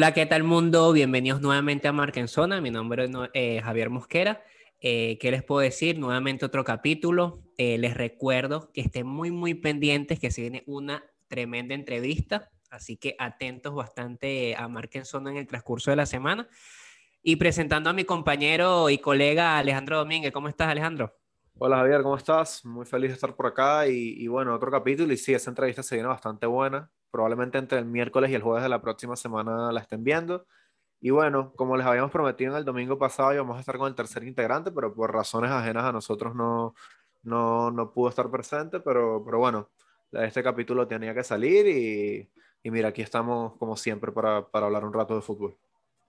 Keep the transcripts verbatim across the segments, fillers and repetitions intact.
Hola, ¿qué tal mundo? Bienvenidos nuevamente a Marca en Zona. Mi nombre es no- eh, Javier Mosquera. Eh, ¿qué les puedo decir? Nuevamente otro capítulo. Eh, les recuerdo que estén muy, muy pendientes que se viene una tremenda entrevista. Así que atentos bastante a Marca en Zona en el transcurso de la semana. Y presentando a mi compañero y colega Alejandro Domínguez. ¿Cómo estás, Alejandro? Hola Javier, ¿cómo estás? Muy feliz de estar por acá y, y bueno, otro capítulo y sí, esa entrevista se viene bastante buena. Probablemente entre el miércoles y el jueves de la próxima semana la estén viendo. Y bueno, como les habíamos prometido en el domingo pasado, íbamos a estar con el tercer integrante, pero por razones ajenas a nosotros no, no, no pudo estar presente, pero, pero bueno, este capítulo tenía que salir y, y mira, aquí estamos como siempre para, para hablar un rato de fútbol.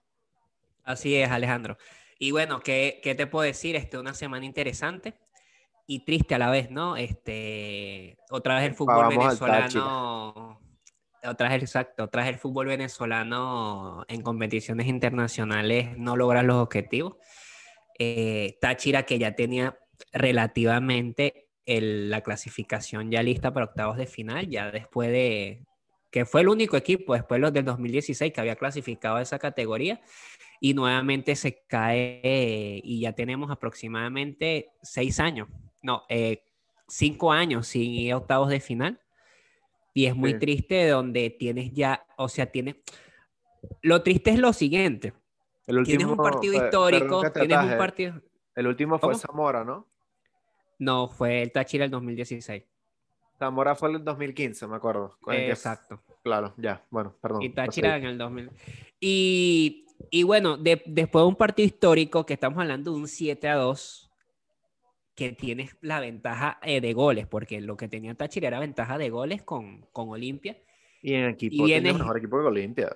Así es, Alejandro. Y bueno, ¿qué, qué te puedo decir? Este, una semana interesante y triste a la vez, ¿no? Este, otra vez el Epa, fútbol vamos al Táchira. venezolano, otra vez, exacto, otra vez el fútbol venezolano en competiciones internacionales no logra los objetivos. Eh, Táchira, que ya tenía relativamente el- la clasificación ya lista para octavos de final, ya después de que fue el único equipo después de los del dos mil dieciséis que había clasificado a esa categoría y nuevamente se cae eh, y ya tenemos aproximadamente seis años, no, eh, cinco años sin ir a octavos de final. Y es muy Sí. triste donde tienes ya, o sea, tienes, lo triste es lo siguiente, El tienes último, un partido pe- perdón que histórico, te tienes un ataje, partido, el último fue ¿cómo? Zamora, ¿no? No, fue el Táchira el dos mil dieciséis. Zamora fue en el dos mil quince, me acuerdo. En que, Exacto. claro, ya, bueno, Y perdón, Táchira proseguí. en el dos mil. Y, y bueno, de- después de un partido histórico que estamos hablando de un siete a dos que tienes la ventaja eh, de goles, porque lo que tenía Táchira era ventaja de goles con, con Olimpia. Y en Y equipo tenía vienes, mejor equipo que Olimpia.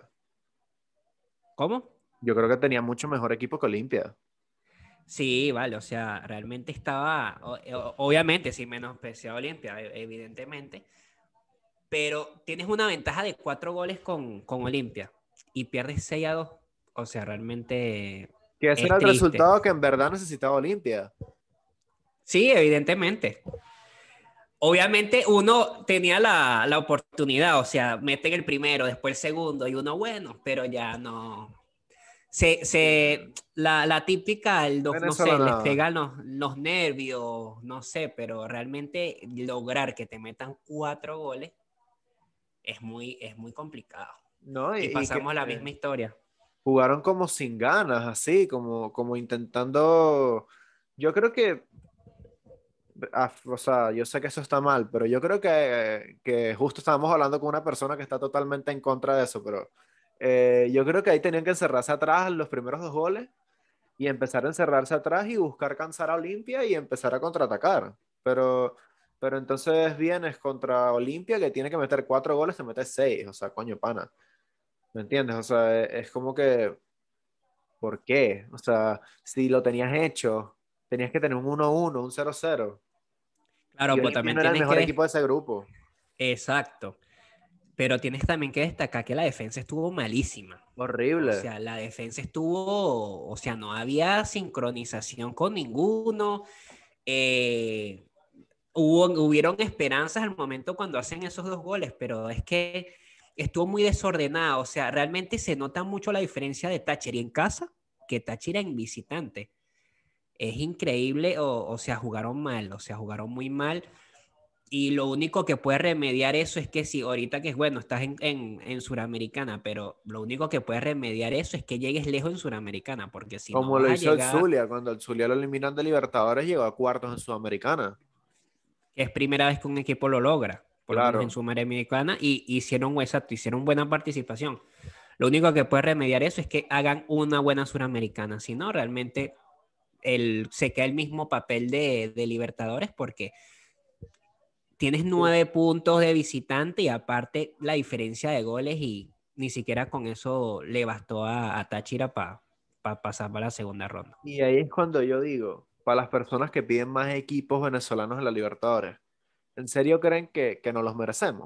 ¿cómo? Yo creo que tenía mucho mejor equipo que Olimpia. Sí, vale, o sea, realmente estaba, o- o- obviamente, sin menospreciar a Olimpia, e- evidentemente, pero tienes una ventaja de cuatro goles con, con Olimpia y pierdes seis a dos. O sea, realmente Que ese era es el triste. resultado que en verdad necesitaba Olimpia. Sí, evidentemente. Obviamente uno tenía la, la oportunidad, o sea, meten el primero, después el segundo y uno bueno, pero ya no. Se, se, la, la típica, el, no, no Venezuela sé, les nada. pegan los, los nervios, no sé, pero realmente lograr que te metan cuatro goles es muy, es muy complicado. ¿No? Y, Y y que pasamos a la eh, misma historia. jugaron como sin ganas, así, como, como intentando. Yo creo que, ah, o sea, yo sé que eso está mal, pero yo creo que, que justo estábamos hablando con una persona que está totalmente en contra de eso, pero eh, yo creo que ahí tenían que encerrarse atrás los primeros dos goles y empezar a encerrarse atrás y buscar cansar a Olimpia y empezar a contraatacar. Pero, pero entonces vienes contra Olimpia que tiene que meter cuatro goles, te metes seis, o sea, coño, pana. ¿Me entiendes? O sea, es como que, ¿por qué? O sea, si lo tenías hecho, tenías que tener un uno uno, un cero cero. Y Claro, pues Olimpia también no era el tienes que... mejor des- equipo de ese grupo. Exacto. Pero tienes también que destacar que la defensa estuvo malísima. O Horrible. sea, la defensa estuvo, o sea, no había sincronización con ninguno. Eh, hubo, hubieron esperanzas al momento cuando hacen esos dos goles, pero es que estuvo muy desordenado. O sea, realmente se nota mucho la diferencia de Táchira en casa que Táchira en visitante. Es increíble, o, o sea, jugaron mal, o sea, jugaron muy mal. Y lo único que puede remediar eso es que si ahorita que es bueno, estás en, en, en Suramericana, pero lo único que puede remediar eso es que llegues lejos en Suramericana, porque si no Como lo vas a hizo el llegar, Zulia, cuando el Zulia lo eliminan de Libertadores, llegó a cuartos en Sudamericana. que es primera vez que un equipo lo logra, por lo menos en Claro. Suramericana, y hicieron, exacto, hicieron buena participación. Lo único que puede remediar eso es que hagan una buena Suramericana, si no, realmente el, se queda el mismo papel de, de Libertadores, porque tienes nueve puntos de visitante y aparte la diferencia de goles y ni siquiera con eso le bastó a, a Táchira para pa pasar para la segunda ronda. Y ahí es cuando yo digo, para las personas que piden más equipos venezolanos en la Libertadores, ¿en serio creen que, que nos los merecemos?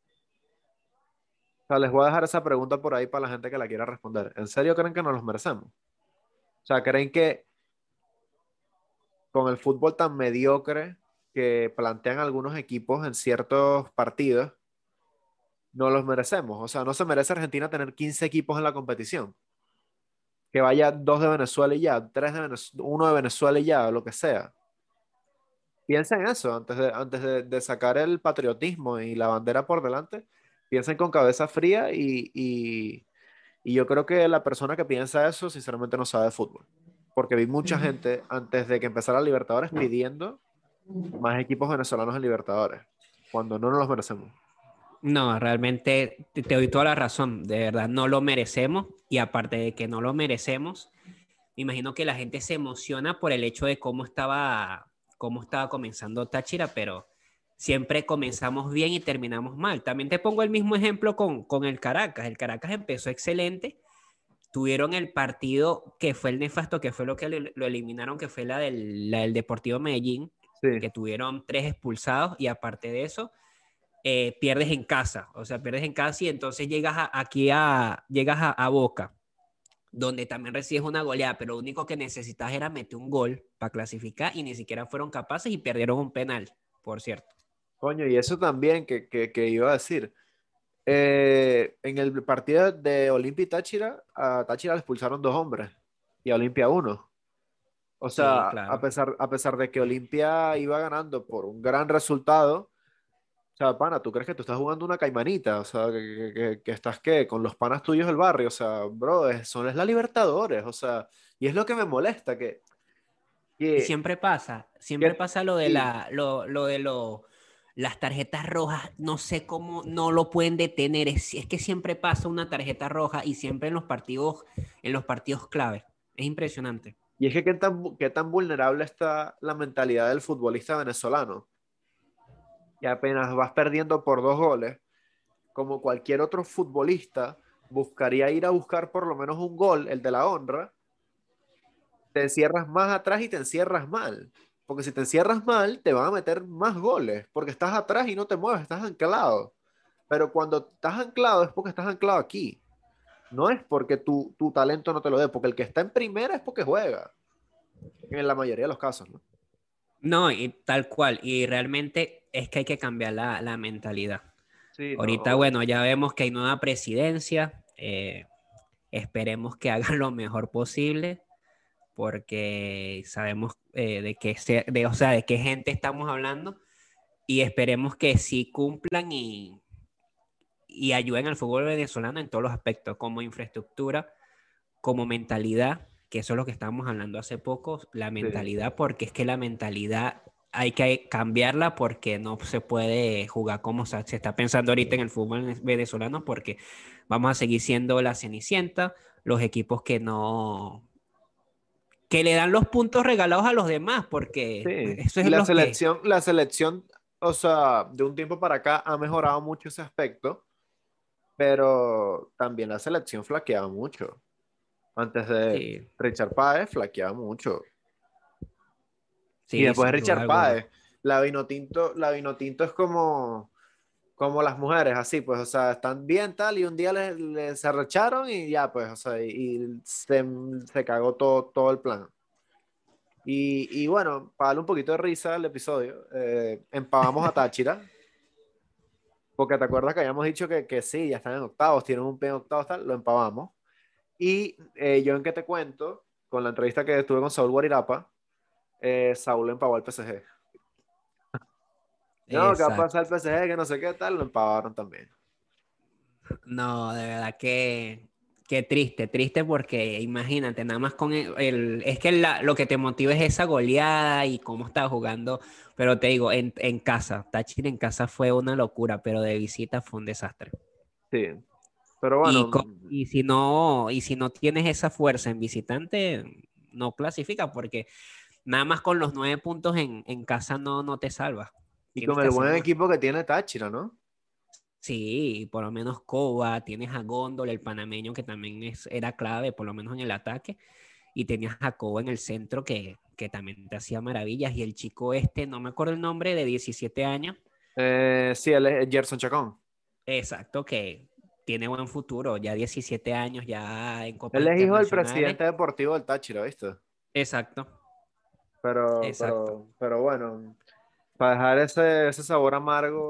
O sea, les voy a dejar esa pregunta por ahí para la gente que la quiera responder. ¿En serio creen que nos los merecemos? O sea, ¿creen que con el fútbol tan mediocre que plantean algunos equipos en ciertos partidos, no los merecemos. O sea, no se merece Argentina tener quince equipos en la competición. Que vaya dos de Venezuela y ya, tres de Venezuela, uno de Venezuela y ya, lo que sea. Piensen en eso antes de, antes de, de sacar el patriotismo y la bandera por delante. Piensen con cabeza fría y, y, y yo creo que la persona que piensa eso, sinceramente, no sabe de fútbol. Porque vi mucha gente antes de que empezara Libertadores pidiendo más equipos venezolanos en Libertadores, cuando no nos los merecemos. No, realmente te, te doy toda la razón, de verdad, no lo merecemos y aparte de que no lo merecemos, me imagino que la gente se emociona por el hecho de cómo estaba, cómo estaba comenzando Táchira, pero siempre comenzamos bien y terminamos mal. También te pongo el mismo ejemplo con, con el Caracas. El Caracas empezó excelente, tuvieron el partido que fue el nefasto, que fue lo que lo, lo eliminaron, que fue la del, la del Deportivo Medellín, Sí. que tuvieron tres expulsados y aparte de eso eh, pierdes en casa, o sea, pierdes en casa y entonces llegas a, aquí a, llegas a, a Boca, donde también recibes una goleada, pero lo único que necesitas era meter un gol para clasificar y ni siquiera fueron capaces y perdieron un penal, por cierto. Coño, y eso también que, que, que iba a decir. Eh, en el partido de Olimpia y Táchira, a Táchira le expulsaron dos hombres y a Olimpia uno. O Sí, sea, a claro. pesar, a pesar de que Olimpia iba ganando por un gran resultado, o sea, pana, ¿tú crees que tú estás jugando una caimanita? O sea, que, que, que estás, ¿qué? Con los panas tuyos del barrio. O sea, bro, es, son es la Libertadores. O sea, y es lo que me molesta, que, Y que, siempre pasa, siempre que pasa lo de sí, la, lo, lo de lo, las tarjetas rojas, no sé cómo no lo pueden detener, es, es que siempre pasa una tarjeta roja y siempre en los partidos, en los partidos clave, es impresionante. y es que qué tan, vu- qué tan vulnerable está la mentalidad del futbolista venezolano. Y apenas vas perdiendo por dos goles, como cualquier otro futbolista, buscaría ir a buscar por lo menos un gol, el de la honra, te encierras más atrás y te encierras mal. Porque si te encierras mal, te van a meter más goles, porque estás atrás y no te mueves, estás anclado. Pero cuando estás anclado es porque estás anclado aquí. No es porque tu, tu talento no te lo dé, porque el que está en primera es porque juega, en la mayoría de los casos, ¿no? No, y tal cual, y realmente es que hay que cambiar la, la mentalidad. Sí, Ahorita, no. bueno, ya vemos que hay nueva presidencia, eh, esperemos que hagan lo mejor posible, porque sabemos eh, de qué se- de, o sea, de qué gente estamos hablando, y esperemos que sí cumplan y, y ayuden al fútbol venezolano en todos los aspectos, como infraestructura, como mentalidad, que eso es lo que estábamos hablando hace poco, la Sí. mentalidad, porque es que la mentalidad hay que cambiarla porque no se puede jugar como se, se está pensando ahorita en el fútbol venezolano, porque vamos a seguir siendo la cenicienta, los equipos que no, que le dan los puntos regalados a los demás, porque Sí. eso Y es la lo que, selección, la selección, o sea, de un tiempo para acá ha mejorado mucho ese aspecto, pero también la selección flaqueaba mucho. Antes de sí, Richard Páez, flaqueaba mucho. Y sí, después de sin duda Richard alguna. Páez, la Vinotinto, la Vinotinto es como, como las mujeres, así, pues, o sea, están bien tal, y un día les, les arrecharon y ya, pues, o sea, y, y se, se cagó todo, todo el plan. Y, y bueno, para darle un poquito de risa al episodio, eh, empavamos a Táchira, porque te acuerdas que habíamos dicho que, que sí, ya están en octavos, tienen un pie en octavos, tal, lo empavamos. Y eh, yo en que te cuento, con la entrevista que tuve con Saúl Guarirapa, eh, Saúl empavó al P S G. No, ¿qué va a pasar al Exacto. P S G? Que no sé qué tal, lo empavaron también. No, de verdad que, que triste, triste porque imagínate, nada más con el, el- es que la- lo que te motiva es esa goleada y cómo estás jugando, pero te digo, en, en casa, Táchira en casa fue una locura, pero de visita fue un desastre. Sí, pero Y, bueno, co- y si no, y si no tienes esa fuerza en visitante, no clasifica, porque nada más con los nueve puntos en, en casa no, no te salvas. y Tienes con que el hacer buen más. equipo que tiene Táchira, ¿no? Sí, por lo menos Coba, tienes a Góndola, el panameño, que también es, era clave, por lo menos en el ataque, y tenías a Coba en el centro, que, que también te hacía maravillas, y el chico este, no me acuerdo el nombre, de diecisiete años, Eh, sí, él es Gerson Chacón. exacto, que tiene buen futuro, ya diecisiete años, ya en copas Él es hijo del internacionales, presidente deportivo del Táchira, ¿viste? exacto, Pero, exacto. pero, pero bueno, para dejar ese, ese sabor amargo,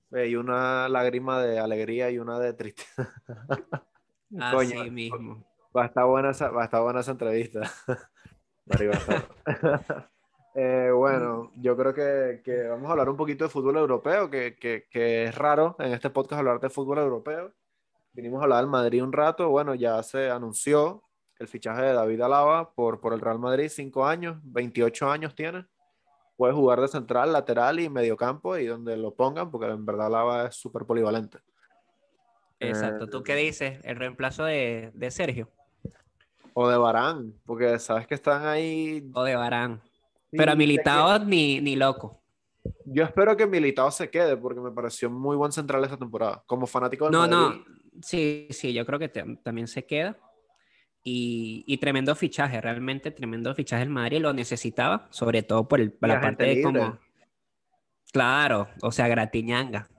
eh, y una lágrima de alegría y una de tristeza. Coño, Así mismo. va a estar buena esa, va a estar buena esa entrevista. Mari, va a estar- Eh, bueno, yo creo que, que vamos a hablar un poquito de fútbol europeo, que, que, que es raro en este podcast hablar de fútbol europeo. Vinimos a hablar del Madrid un rato. Bueno, ya se anunció el fichaje de David Alaba por, por el Real Madrid, cinco años, veintiocho años tiene. Puede jugar de central, lateral y mediocampo y donde lo pongan, porque en verdad Alaba es súper polivalente. Eh, Exacto. ¿Tú qué dices? El reemplazo de, de Sergio o de Varane, porque sabes que están ahí. o de Varane. Pero a Sí, sé que- Militao ni, ni loco. yo espero que Militao se quede, porque me pareció muy buen central esta temporada. Como fanático del No, Madrid, no. Sí, sí, yo creo que te- también se queda. Y, y tremendo fichaje, realmente tremendo fichaje el Madrid lo necesitaba, sobre todo por, el, por y la agente parte de libre. como, claro, o sea, Gratiñanga.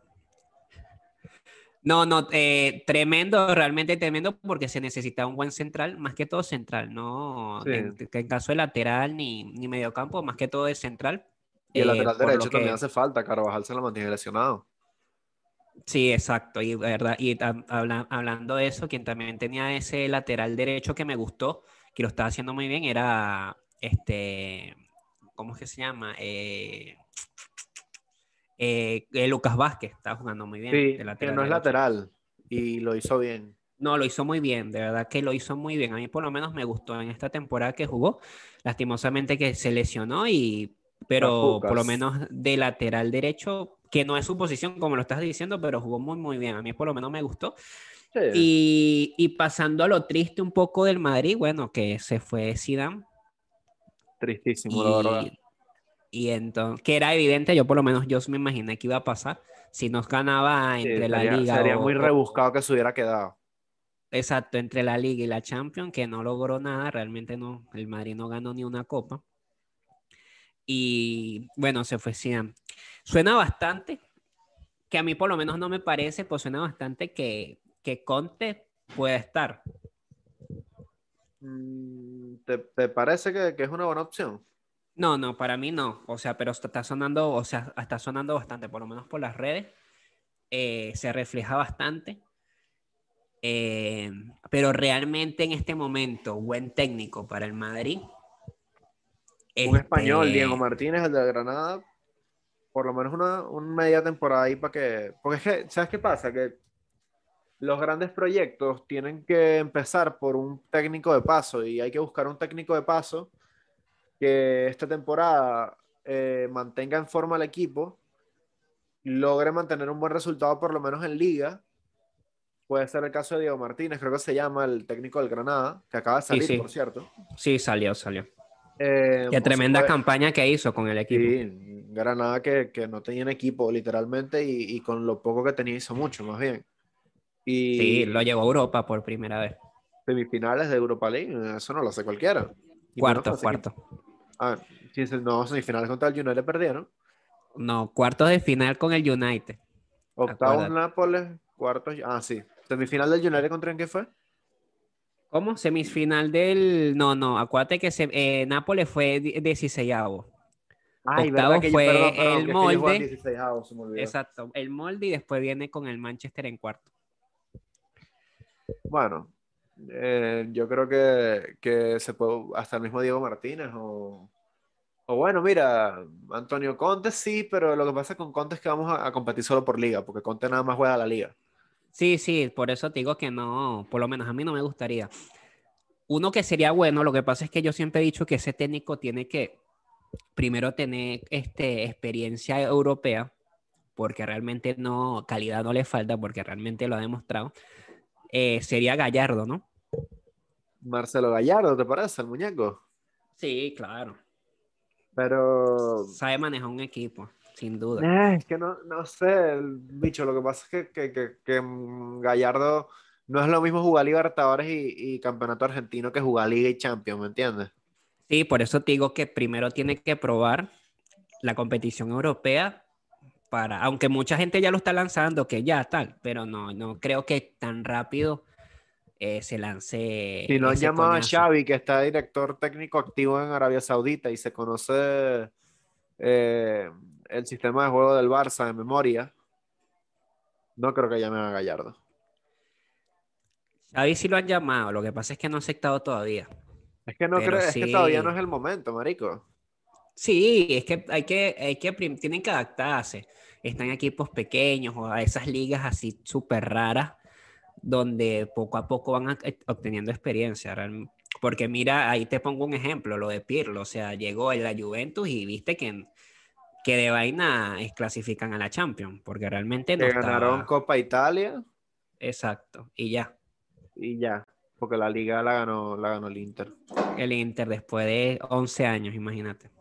No, no, eh, tremendo, realmente tremendo porque se necesita un buen central, más que todo central, no Sí. en, en caso de lateral ni, ni mediocampo, más que todo es central, Y el eh, lateral por lo derecho también que, hace falta. Carvajal se lo mantiene lesionado. sí, exacto, y, verdad, y tam- habla- hablando de eso, quien también tenía ese lateral derecho que me gustó, que lo estaba haciendo muy bien, era este, ¿cómo es que se llama? Eh, eh, eh, Lucas Vázquez, estaba jugando muy bien de Sí, que lateral no es derecho. lateral y lo hizo bien. No, lo hizo muy bien, de verdad que lo hizo muy bien. A mí por lo menos me gustó en esta temporada que jugó. Lastimosamente que se lesionó y Las pero por lo Pucas. menos de lateral derecho, que no es su posición como lo estás diciendo, pero jugó muy muy bien. A mí por lo menos me gustó. Sí, Y, y pasando a lo triste un poco del Madrid, bueno, que se fue Zidane tristísimo, la verdad. y, y entonces, que era evidente, yo por lo menos yo me imaginé que iba a pasar si nos ganaba Sí, entre la sería, liga sería muy o, o- rebuscado que se hubiera quedado. exacto, entre la Liga y la Champions, que no logró nada, realmente no, el Madrid no ganó ni una copa. Y bueno, se fue Zidane. Suena bastante, que a mí por lo menos no me parece, pues suena bastante que, que Conte pueda estar. Mm, ¿Te, te parece que, que es una buena opción? No, no, para mí no. O sea, pero está, está sonando, o sea, está sonando bastante, por lo menos por las redes. Eh, se refleja bastante. Eh, pero realmente en este momento, buen técnico para el Madrid. Un español, Diego Este, Martínez, el de Granada, por lo menos una, una media temporada ahí para que. Porque es que, ¿sabes qué pasa? Que los grandes proyectos tienen que empezar por un técnico de paso y hay que buscar un técnico de paso que esta temporada eh, mantenga en forma al equipo, logre mantener un buen resultado por lo menos en liga. Puede ser el caso de Diego Martínez, creo que se llama el técnico del Granada, que acaba de sí, salir, por sí, cierto. sí, salió, salió. Eh, Qué o se tremenda puede, campaña que hizo con el equipo. sí, Granada que, que no tenía equipo literalmente y, y con lo poco que tenía hizo mucho, más bien. Sí, lo Y llevó a Europa por primera vez. semifinales de Europa League, eso no lo hace cualquiera. Y menos con Cuartos, ese equipo. cuartos. Ah, sí, se- no, semifinales contra el United perdieron. No, cuartos de final con el United. Octavos Acuérdate. Nápoles, cuartos. Ah, sí. Semifinal del United contra en qué fue. ¿Cómo? Semifinal del. No, no, acuérdate que se... eh, Nápoles fue dieciséis. Ay, verdad Octavo que ellos, perdón, fue perdón, el que es que ellos juegan molde. dieciséis, se me olvidó. Exacto, el molde y después viene con el Manchester en cuarto. Bueno, eh, yo creo que, que se puede, hasta el mismo Diego Martínez o, o bueno, mira, Antonio Conte sí, pero lo que pasa con Conte es que vamos a, a competir solo por liga, porque Conte nada más juega la liga. Sí, sí, por eso te digo que no, por lo menos a mí no me gustaría. Uno que sería bueno, lo que pasa es que yo siempre he dicho que ese técnico tiene que primero tener este, experiencia europea, porque realmente no, calidad no le falta, porque realmente lo ha demostrado, eh, sería Gallardo, ¿no? Marcelo Gallardo, ¿te parece? El muñeco. Sí, claro. Pero Sabe manejar un equipo, sin duda. eh, es que no, no sé, el bicho, lo que pasa es que, que, que, que, mm, Gallardo no es lo mismo jugar Libertadores y, y Campeonato Argentino que jugar Liga y Champions, ¿me entiendes? Sí, por eso te digo que primero tiene que probar la competición europea para, aunque mucha gente ya lo está lanzando, que ya tal, pero no, no creo que tan rápido eh, se Si lance no han ese llamado a coñazo. Xavi, que está director técnico activo en Arabia Saudita y se conoce eh, el sistema de juego del Barça de memoria, No creo que llamen a Gallardo. Xavi sí lo han llamado, lo que pasa es que no ha aceptado todavía. Es que no Pero creo, es que todavía no sí, es el momento, marico. sí, es que hay que, hay que, prim- tienen que adaptarse. Están en equipos pequeños o a esas ligas así súper raras, donde poco a poco van a- eh, obteniendo experiencia. real- Porque mira, ahí te pongo un ejemplo, lo de Pirlo. O sea, llegó en la Juventus y viste que, que de vaina es- clasifican a la Champions, porque realmente no Que ganaron estaba Copa Italia exacto. Y ya, y ya, porque la liga la ganó, la ganó el Inter. el Inter después de once años, imagínate.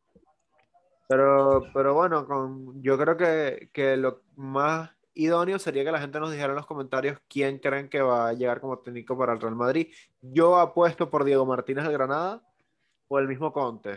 Pero, pero bueno, con, yo creo que, que lo más idóneo sería que la gente nos dijera en los comentarios quién creen que va a llegar como técnico para el Real Madrid. Yo apuesto por Diego Martínez del Granada o el mismo Conte,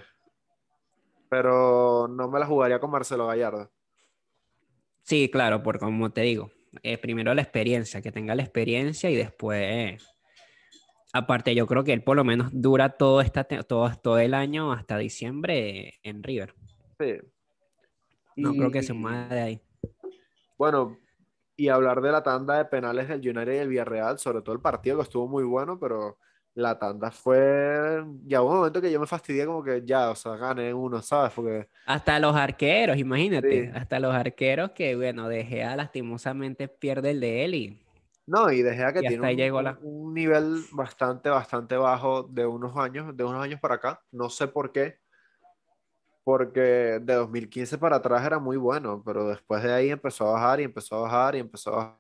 pero no me la jugaría con Marcelo Gallardo. Sí, claro, porque como te digo, eh, primero la experiencia, que tenga la experiencia y después, aparte yo creo que él por lo menos dura todo, esta, te- todo, todo el año hasta diciembre en River. Sí. No creo que se Y mueva de ahí. bueno, y hablar de la tanda de penales del United y el Villarreal, sobre todo el partido que estuvo muy bueno, pero la tanda fue, ya hubo un momento que yo me fastidié como que ya, o sea, gané uno, ¿sabes? Porque Hasta los arqueros, imagínate, sí. hasta los arqueros que, bueno, De Gea lastimosamente pierde el de él y, No, y De Gea que y tiene hasta ahí un, llegó un- la... un nivel bastante, bastante bajo de unos años, de unos años para acá. No sé por qué, porque de dos mil quince para atrás era muy bueno, pero después de ahí empezó a bajar y empezó a bajar y empezó a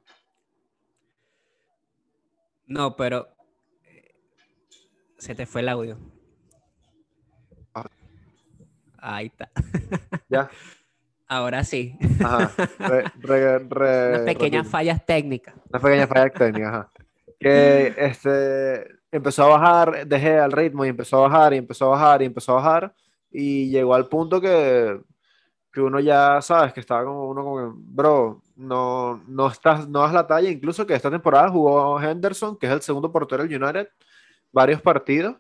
No, pero se te fue el audio. bajar. Ahí está. Ya, Ahora sí. ajá. Re- re- Unas re- pequeñas repite. fallas técnicas. Una pequeña falla técnica, ajá. Que este, empezó a bajar, dejé al ritmo y empezó a bajar y empezó a bajar y empezó a bajar y llegó al punto que, que uno ya sabes que estaba como uno como que, bro, no, no estás, no das la talla, incluso que esta temporada jugó Henderson, que es el segundo portero del United, varios partidos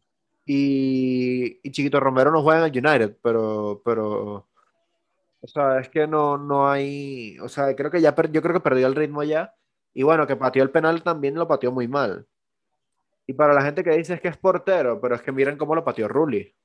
y, y Chiquito Romero no juega en el United, pero, pero, o sea, es que no, no hay, o sea, creo que ya, per- yo creo que perdió el ritmo ya y bueno, que pateó el penal también lo pateó muy mal. Y para la gente que dice es que es portero, pero es que miren cómo lo pateó Rulli.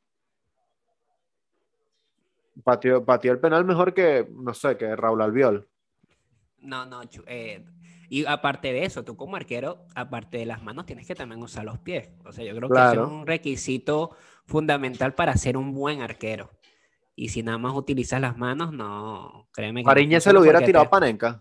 Pateó, pateó el penal mejor que, no sé, que Raúl Albiol. No, no, chu- eh, y aparte de eso, tú como arquero, aparte de las manos, tienes que también usar los pies. O sea, yo creo que ese es Claro. un requisito fundamental para ser un buen arquero. Y si nada más utilizas las manos, no, créeme que no Fariñez se lo funciona hubiera porque tirado a te... Panenka.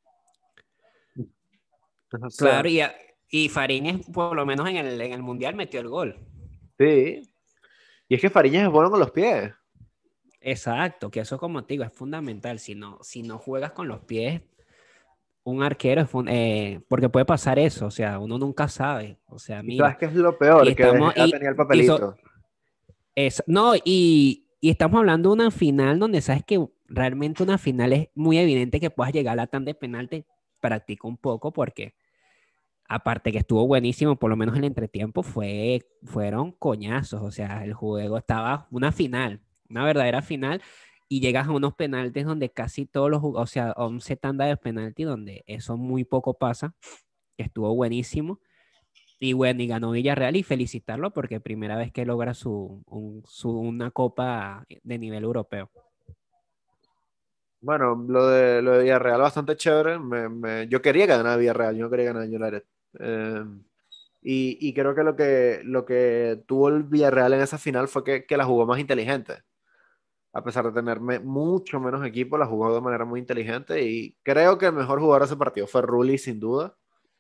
O sea, Claro, y, a- y Fariñez, por lo menos en el, en el Mundial, metió el gol. sí. Y es que Fariñez es bueno con los pies. Exacto, que eso como te digo, es fundamental. Si no, si no juegas con los pies, un arquero es fun- eh, porque puede pasar eso, o sea, uno nunca sabe. O sea, ¿Y mira, sabes qué es lo y peor? Que De estamos, Gea y, tenía el y so- papelito. es, no, y, y estamos hablando de una final donde sabes que realmente una final es muy evidente que puedas llegar a la tanda de penalti, practica un poco porque aparte que estuvo buenísimo, por lo menos el entretiempo fue, fueron coñazos, o sea, el juego estaba una final, una verdadera final, y llegas a unos penaltis donde casi todos los, o sea, once tandas de penalti donde eso muy poco pasa, que estuvo buenísimo. Y bueno, y ganó Villarreal y felicitarlo porque primera vez que logra su, un- su- una copa de nivel europeo. Bueno, lo de, lo de Villarreal bastante chévere. Me, me- yo quería que ganara Villarreal, yo no quería ganar United. Eh, y, y creo que lo que lo que tuvo el Villarreal en esa final fue que, que la jugó más inteligente. A pesar de tener me- mucho menos equipo, la jugó de manera muy inteligente y creo que el mejor jugador de ese partido fue Rulli, sin duda,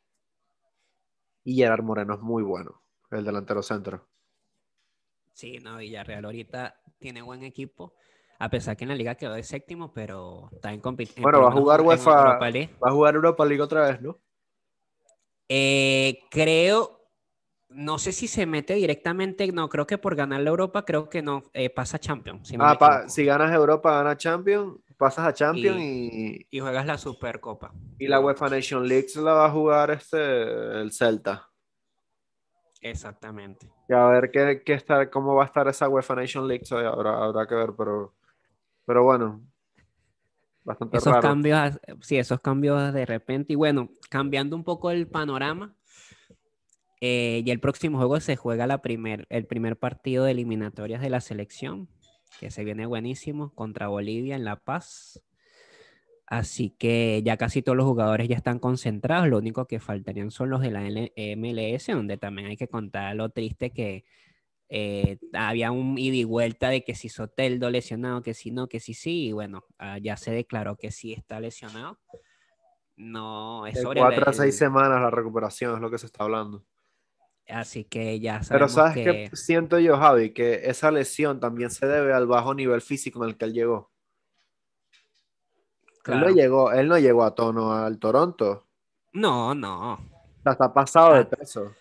y Gerard Moreno es muy bueno, el delantero centro. Sí, no, Villarreal ahorita tiene buen equipo, a pesar que en la liga quedó de séptimo, pero está en, compet- eh, Bueno, por va lo a menos jugar en UEFA, Europa League. va a jugar Europa League otra vez, ¿no? Eh, creo, no sé si se mete directamente, no, creo que por ganar la Europa, creo que no, eh, pasa a Champions, si no me Ah, pa- equivoco. si ganas Europa, ganas Champions, pasas a Champions Y, y, y juegas la Supercopa y de la Europa. UEFA Nation League se la va a jugar este, el Celta. Exactamente. Y a ver qué, qué está, cómo va a estar esa UEFA Nation League, so, habrá, habrá que ver, pero, pero bueno, bastante Esos raro. cambios, sí, esos cambios de repente. Y bueno, cambiando un poco el panorama, eh, ya el próximo juego se juega la primer, el primer partido de eliminatorias de la selección, que se viene buenísimo, contra Bolivia en La Paz. Así que ya casi todos los jugadores ya están concentrados. Lo único que faltarían son los de la L- M L S, donde también hay que contar lo triste que eh, había un ida y vuelta de que si Soteldo lesionado, que si no, que si sí. Y bueno, ah, ya se declaró que sí está lesionado. No, es De sobre el, cuatro a seis el- semanas la recuperación es lo que se está hablando. Así que ya Pero sabemos ¿sabes qué que, siento yo, Javi? Que esa lesión también se debe al bajo nivel físico en el que él llegó. Él no claro, llegó, él no llegó a tono al Toronto. O no, no. sea, está pasado de Ah, peso.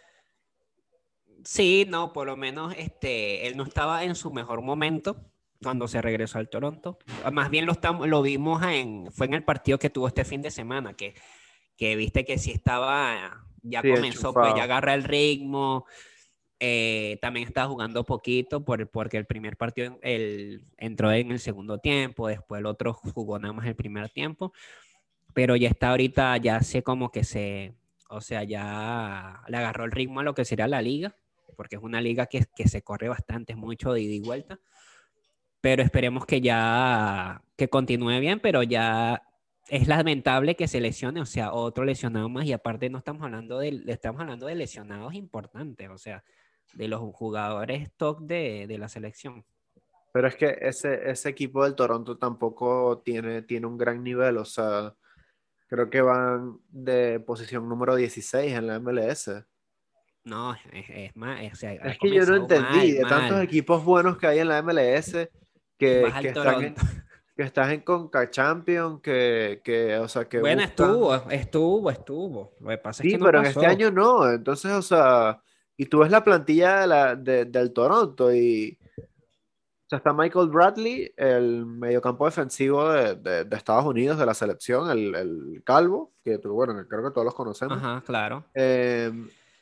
sí, no, por lo menos este, él no estaba en su mejor momento cuando se regresó al Toronto. Más bien lo, estamos, lo vimos en, fue en el partido que tuvo este fin de semana, que, que viste que sí estaba, ya Sí, comenzó, pues ya enchufado. agarra el ritmo. Eh, también estaba jugando poquito por, porque el primer partido el, entró en el segundo tiempo, después el otro jugó nada más el primer tiempo, pero ya está ahorita, ya sé como que se, o sea, ya le agarró el ritmo a lo que sería la liga, porque es una liga que, que se corre bastante, es mucho de ida y vuelta, pero esperemos que ya, que continúe bien, pero ya es lamentable que se lesione, o sea, otro lesionado más, y aparte no estamos hablando de, estamos hablando de lesionados importantes, o sea, de los jugadores top de, de la selección. Pero es que ese, ese equipo del Toronto tampoco tiene, tiene un gran nivel. O sea, creo que van de posición número dieciséis en la M L S. No, es, es más, es- o sea, ha Es que yo no comenzado entendí mal, de tantos mal, equipos buenos que hay en la M L S y vas que, que al están Toronto. en, que están en Conca Champions, que, que, o sea, que Bueno, buscan. estuvo, estuvo, estuvo. Lo que pasa es Sí, que no pero en este pasó. año no. Entonces, o sea, y tú ves la plantilla de la, de- del Toronto y, o sea, está Michael Bradley, el mediocampo defensivo de, de- de Estados Unidos, de la selección, el, el calvo, que tú, bueno, creo que todos los conocemos. Ajá, claro. Eh,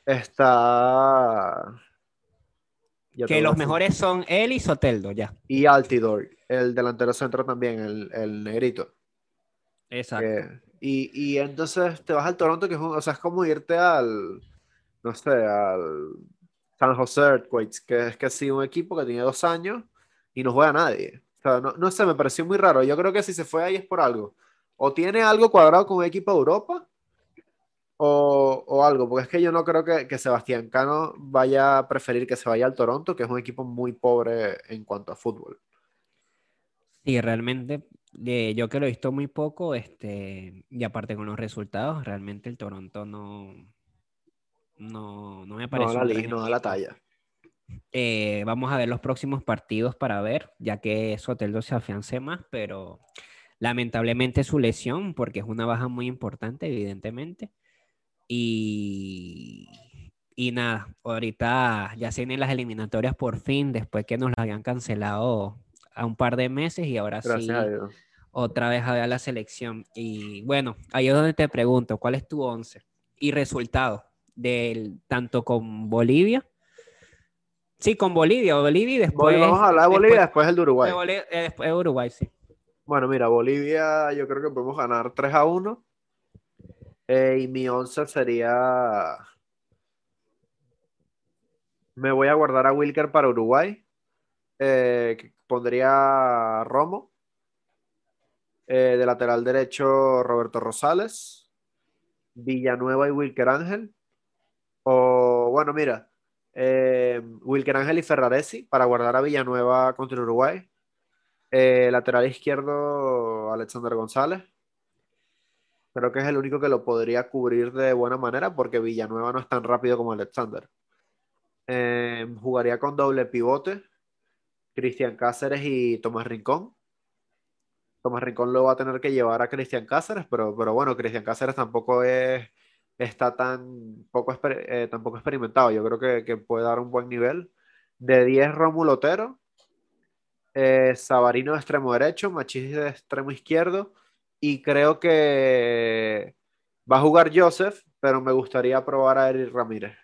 está, ya te Que voy a los decir, mejores son él y Soteldo, ya. y Altidore, el delantero centro también, el, el negrito. Exacto. que- y, y entonces te vas al Toronto, que es, un- o sea, es como irte al, no sé, al San Jose Earthquakes, que es que sí, un equipo que tiene dos años y no juega a nadie. O sea, no, no sé, me pareció muy raro. Yo creo que si se fue ahí es por algo. O tiene algo cuadrado con un equipo de Europa o, o algo, porque es que yo no creo que, que Sebastián Cano vaya a preferir que se vaya al Toronto, que es un equipo muy pobre en cuanto a fútbol. Sí, realmente, eh, yo que lo he visto muy poco, este, y aparte con los resultados, realmente el Toronto no, no, no me No a parece la, un li- gran no a la equipo. talla. Eh, vamos a ver los próximos partidos para ver, ya que Soteldo se afiance más, pero lamentablemente su lesión, porque es una baja muy importante, evidentemente. Y, y nada, ahorita ya se vienen las eliminatorias por fin, después que nos las habían cancelado a un par de meses y ahora Gracias a sí, Dios. otra vez a ver la selección. Y bueno, ahí es donde te pregunto, ¿cuál es tu once? Y resultado del tanto con Bolivia. Sí, con Bolivia, Bolivia y Bol- Vamos después, a hablar de Bolivia después, después el de de Uruguay. Bolivia, eh, después de Uruguay, sí. Bueno, mira, Bolivia yo creo que podemos ganar tres a uno. Eh, y mi once sería. Me voy a guardar a Wilker para Uruguay. Eh, que pondría a Romo. Eh, de lateral derecho, Roberto Rosales. Villanueva y Wilker Ángel. O, bueno, mira. eh, Wilker Ángel y Ferraresi para guardar a Villanueva contra Uruguay. Eh, lateral izquierdo, Alexander González. Creo que es el único que lo podría cubrir de buena manera porque Villanueva no es tan rápido como Alexander. Eh, jugaría con doble pivote, Cristian Cáceres y Tomás Rincón. Tomás Rincón lo va a tener que llevar a Cristian Cáceres, pero, pero bueno, Cristian Cáceres tampoco es, está tan poco, exper- eh, tan poco experimentado. Yo creo que, que puede dar un buen nivel. De diez Rómulo Otero, eh, Savarino de extremo derecho, Machís de extremo izquierdo, y creo que va a jugar Joseph, pero me gustaría probar a Eric Ramírez.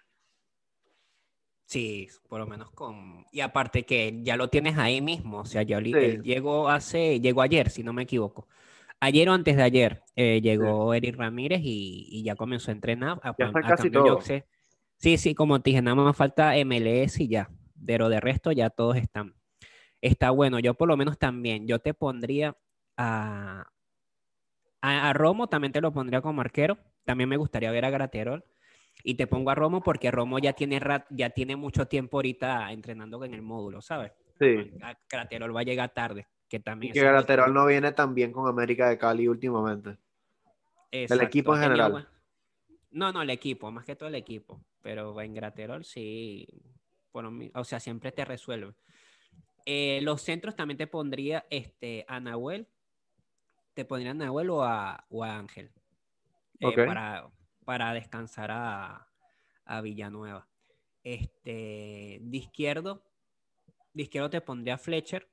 Sí, por lo menos con... Y aparte que ya lo tienes ahí mismo, o sea, ya li- Sí, él llegó hace, llegó ayer, si no me equivoco. Ayer o antes de ayer eh, Sí. llegó Eric Ramírez y, y ya comenzó a entrenar. A, Ya pa- están a casi cambio, yo todos. sé. Sí, sí, como te dije, nada más falta M L S y ya. Pero de resto ya todos están. Está bueno. Yo por lo menos también. Yo te pondría a, a, a Romo, también te lo pondría como arquero. También me gustaría ver a Graterol. Y te pongo a Romo porque Romo ya tiene, rat, ya tiene mucho tiempo ahorita entrenando en el módulo, ¿sabes? Sí. Graterol va a llegar tarde, que Y también que ese es otro. Graterol no viene tan bien con América de Cali últimamente. El Exacto, equipo ha en tenido general. buen- No, no, el equipo, más que todo el equipo. Pero en Graterol sí, por lo mi- o sea, siempre te resuelve. Eh, los centros también te pondría este, a Nahuel, te pondría a Nahuel o a, o a Ángel eh, Ok. para, para descansar a, a Villanueva. Este, de izquierdo, de izquierdo te pondría a Fletcher.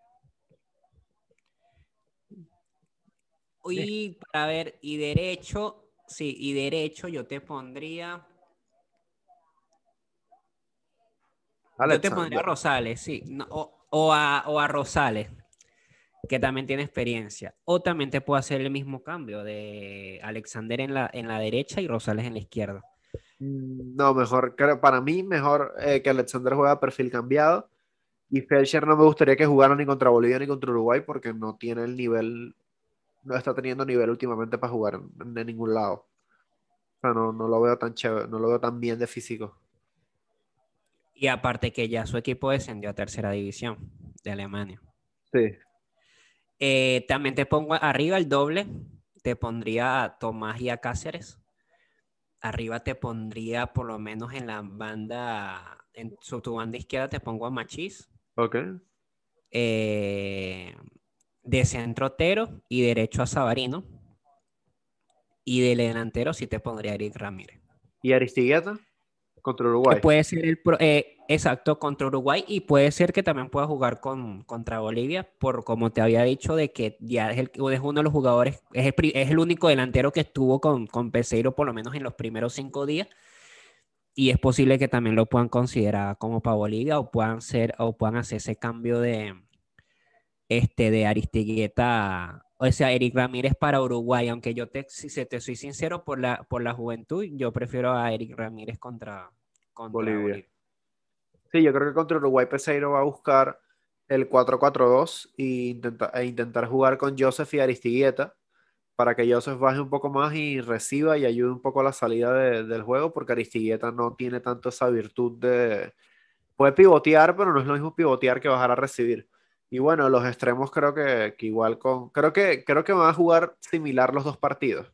Sí. Y para ver, y derecho, sí, y derecho yo te pondría, yo te pondría a Alexander. Rosales, sí, no, o, o a, o a Rosales, que también tiene experiencia. O también te puedo hacer el mismo cambio de Alexander en la, en la derecha y Rosales en la izquierda. Mm, No, mejor, creo, para mí mejor eh, que Alexander juega a perfil cambiado y Felcher no me gustaría que jugara ni contra Bolivia ni contra Uruguay porque no tiene el nivel, no está teniendo nivel últimamente para jugar en, en ningún lado. O sea, no, no lo veo tan chévere, no lo veo tan bien de físico. Y aparte que ya su equipo descendió a tercera división de Alemania. Sí, Eh, también te pongo arriba el doble, te pondría a Tomás y a Cáceres. Arriba te pondría por lo menos en la banda, en su, tu banda izquierda te pongo a Machís. ok. Eh, de centrotero y derecho a Sabarino. Y de delantero sí te pondría a Eric Ramírez. ¿Y Aristigueta? Contra Que Uruguay. puede ser el pro, eh, exacto contra Uruguay y puede ser que también pueda jugar con, contra Bolivia, por como te había dicho, de que ya es, el, es uno de los jugadores, es el, es el único delantero que estuvo con, con Peseiro por lo menos en los primeros cinco días. Y es posible que también lo puedan considerar como para Bolivia o puedan ser o puedan hacer ese cambio de este de Aristigueta, o sea, Eric Ramírez para Uruguay, aunque yo te si se te soy sincero por la por la juventud, yo prefiero a Eric Ramírez contra contra Bolivia. Bolivia. Sí, yo creo que contra Uruguay Peseiro va a buscar el cuatro cuatro dos e, intenta- e intentar jugar con Joseph y Aristigueta para que Joseph baje un poco más y reciba y ayude un poco a la salida de- del juego, porque Aristigueta no tiene tanto esa virtud de... Puede pivotear, pero no es lo mismo pivotear que bajar a recibir. Y bueno, los extremos creo que, que igual con... Creo que, creo que van a jugar similar los dos partidos.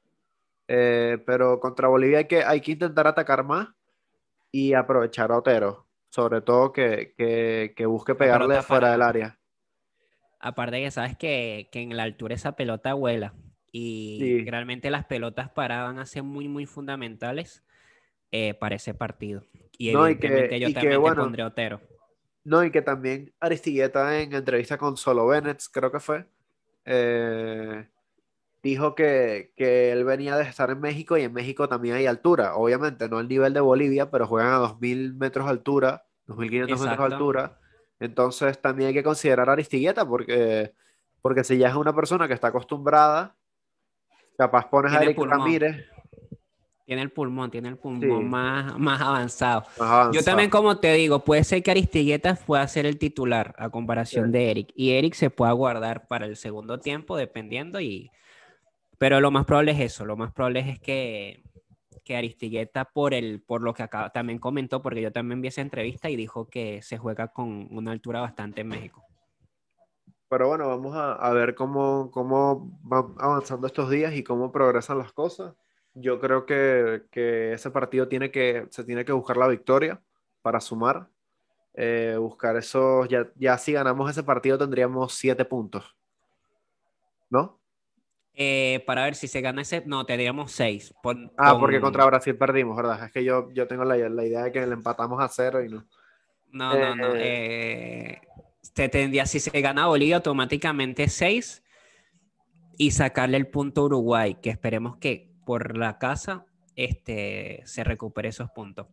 Eh, pero contra Bolivia hay que, hay que intentar atacar más y aprovechar a Otero, sobre todo que, que, que busque La pegarle de pelota fuera del parada. área. Aparte que sabes que, que en la altura esa pelota vuela y Sí, realmente las pelotas paradas van a ser muy muy fundamentales eh, para ese partido. Y no, y que, evidentemente yo y que también te bueno, pondré Otero. no, y que también Aristigueta en entrevista con Solo Bennett, creo que fue, eh, dijo que, que él venía de estar en México y en México también hay altura. Obviamente no al nivel de Bolivia, pero juegan a dos mil metros de altura, dos mil quinientos metros de Exacto. altura. Entonces también hay que considerar a Aristigueta porque, porque si ya es una persona que está acostumbrada, capaz pones a Tiene Eric pulmón. Ramírez, Tiene el pulmón, tiene el pulmón sí, más, más avanzado. más Yo también, avanzado. como te digo, puede ser que Aristigueta pueda ser el titular a Sí. comparación de Eric. Y Eric se pueda guardar para el segundo tiempo, dependiendo. Y... Pero lo más probable es eso. Lo más probable es que, que Aristigueta, por, el, por lo que acá también comentó, porque yo también vi esa entrevista y dijo que se juega con una altura bastante en México. Pero bueno, vamos a, a ver cómo, cómo van avanzando estos días y cómo progresan las cosas. Yo creo que, que ese partido tiene que, se tiene que buscar la victoria para sumar. Eh, buscar esos, ya, ya si ganamos ese partido tendríamos siete puntos, ¿no? Eh, para ver si se gana ese, no, tendríamos seis. Pon- Ah, porque contra con, Brasil perdimos, ¿verdad? Es que yo, yo tengo la, la idea de que le empatamos a cero y no. No, no, no. Eh, Eh, se tendría, si se gana Bolivia, automáticamente seis y sacarle el punto a Uruguay, que esperemos que por la casa este, se recupere esos puntos.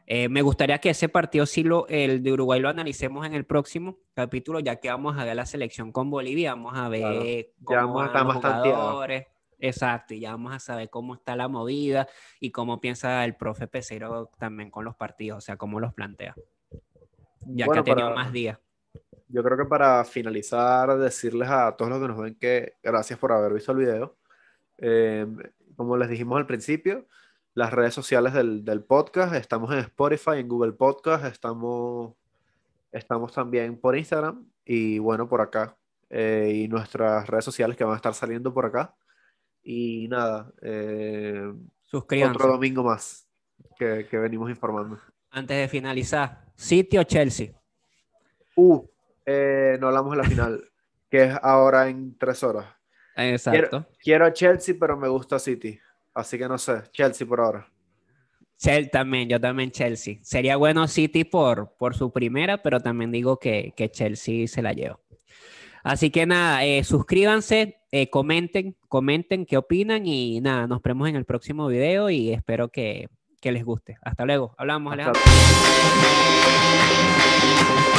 Eh, me gustaría que ese partido, sí lo, el de Uruguay, lo analicemos en el próximo capítulo, ya que vamos a ver la selección con Bolivia, vamos a Claro. ver Ya cómo vamos a van estar los más tanteados. jugadores, exacto, y ya vamos a saber cómo está la movida y cómo piensa el profe Pesero también con los partidos, o sea, cómo los plantea, ya que ha Bueno, tenido más para, días. yo creo que para finalizar, decirles a todos los que nos ven que gracias por haber visto el video. Eh, Como les dijimos al principio, las redes sociales del, del podcast, estamos en Spotify, en Google Podcast, estamos, estamos también por Instagram y bueno, por acá. Eh, y nuestras redes sociales que van a estar saliendo por acá. Y nada, eh, otro Suscríbanse. domingo más que, que venimos informando. Antes de finalizar, ¿City o Chelsea? Uh, eh, no hablamos de la final, que es ahora en tres horas. Quiero, Exacto. quiero a Chelsea, pero me gusta City. Así que no sé, Chelsea por ahora. Chel también, yo también Chelsea. Sería bueno City por, por su primera, pero también digo que, que Chelsea se la lleva. Así que nada, eh, suscríbanse, eh, comenten, comenten qué opinan y nada, nos vemos en el próximo video y espero que, que les guste. Hasta luego. Hablamos, Hasta Alejandro.